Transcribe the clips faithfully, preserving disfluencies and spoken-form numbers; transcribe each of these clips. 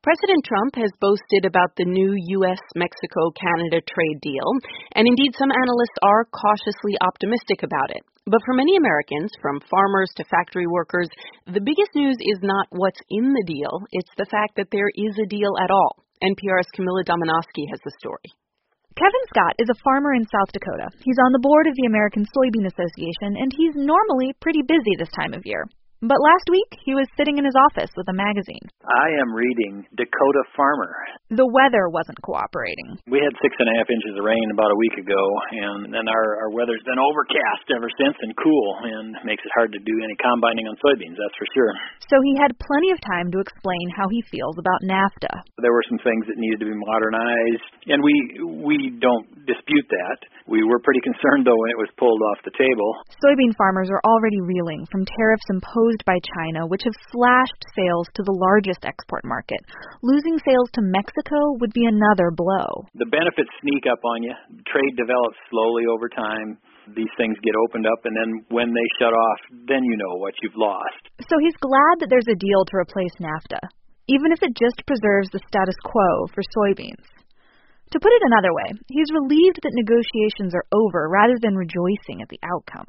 President Trump has boasted about the new U S Mexico Canada trade deal, and indeed some analysts are cautiously optimistic about it. But for many Americans, from farmers to factory workers, the biggest news is not what's in the deal, it's the fact that there is a deal at all. N P R's Camila Domonoske has the story. Kevin Scott is a farmer in South Dakota. He's on the board of the American Soybean Association, and he's normally pretty busy this time of year. But last week, he was sitting in his office with a magazine. I am reading Dakota Farmer. The weather wasn't cooperating. We had six and a half inches of rain about a week ago, and then our, our weather's been overcast ever since and cool, and makes it hard to do any combining on soybeans, that's for sure. So he had plenty of time to explain how he feels about NAFTA. There were some things that needed to be modernized, and we we don't dispute that. We were pretty concerned, though, when it was pulled off the table. Soybean farmers are already reeling from tariffs imposed by China, which have slashed sales to the largest export market. Losing sales to Mexico would be another blow. The benefits sneak up on you. Trade develops slowly over time. These things get opened up, and then when they shut off, then you know what you've lost. So he's glad that there's a deal to replace NAFTA, even if it just preserves the status quo for soybeans. To put it another way, he's relieved that negotiations are over rather than rejoicing at the outcome.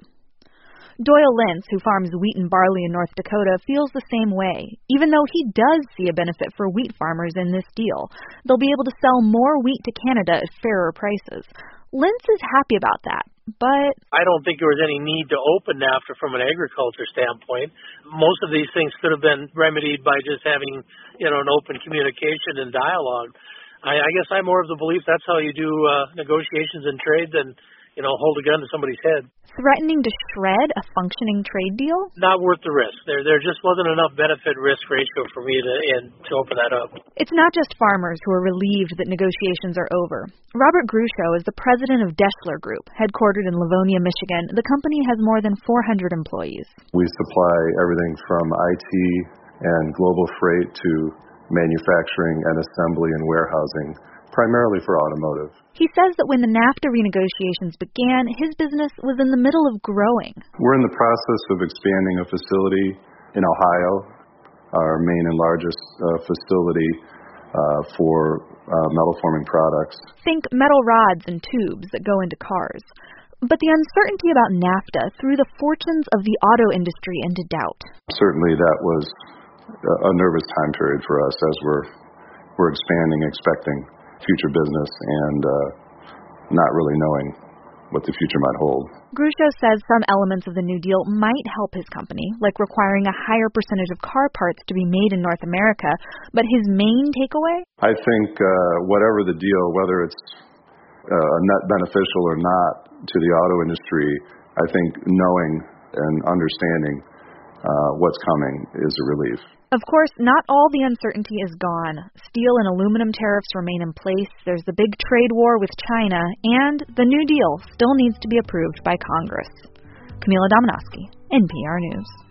Doyle Lentz, who farms wheat and barley in North Dakota, feels the same way. Even though he does see a benefit for wheat farmers in this deal, they'll be able to sell more wheat to Canada at fairer prices. Lentz is happy about that, but I don't think there was any need to open NAFTA from an agriculture standpoint. Most of these things could have been remedied by just having, you know, an open communication and dialogue. I, I guess I'm more of the belief that's how you do uh, negotiations and trade than, you know, hold a gun to somebody's head. Threatening to shred a functioning trade deal? Not worth the risk. There there just wasn't enough benefit-risk ratio for me to, in, to open that up. It's not just farmers who are relieved that negotiations are over. Robert Grusho is the president of Deshler Group, headquartered in Livonia, Michigan. The company has more than four hundred employees. We supply everything from I T and global freight to manufacturing and assembly and warehousing, primarily for automotive. He says that when the NAFTA renegotiations began, his business was in the middle of growing. We're in the process of expanding a facility in Ohio, our main and largest uh, facility uh, for uh, metal forming products. Think metal rods and tubes that go into cars. But the uncertainty about NAFTA threw the fortunes of the auto industry into doubt. Certainly that was a nervous time period for us as we're we're expanding, expecting future business, and uh, not really knowing what the future might hold. Grusho says some elements of the New Deal might help his company, like requiring a higher percentage of car parts to be made in North America, but his main takeaway? I think uh, whatever the deal, whether it's uh, net beneficial or not to the auto industry, I think knowing and understanding uh, what's coming is a relief. Of course, not all the uncertainty is gone. Steel and aluminum tariffs remain in place, there's the big trade war with China, and the New Deal still needs to be approved by Congress. Camila Domonoske, N P R News.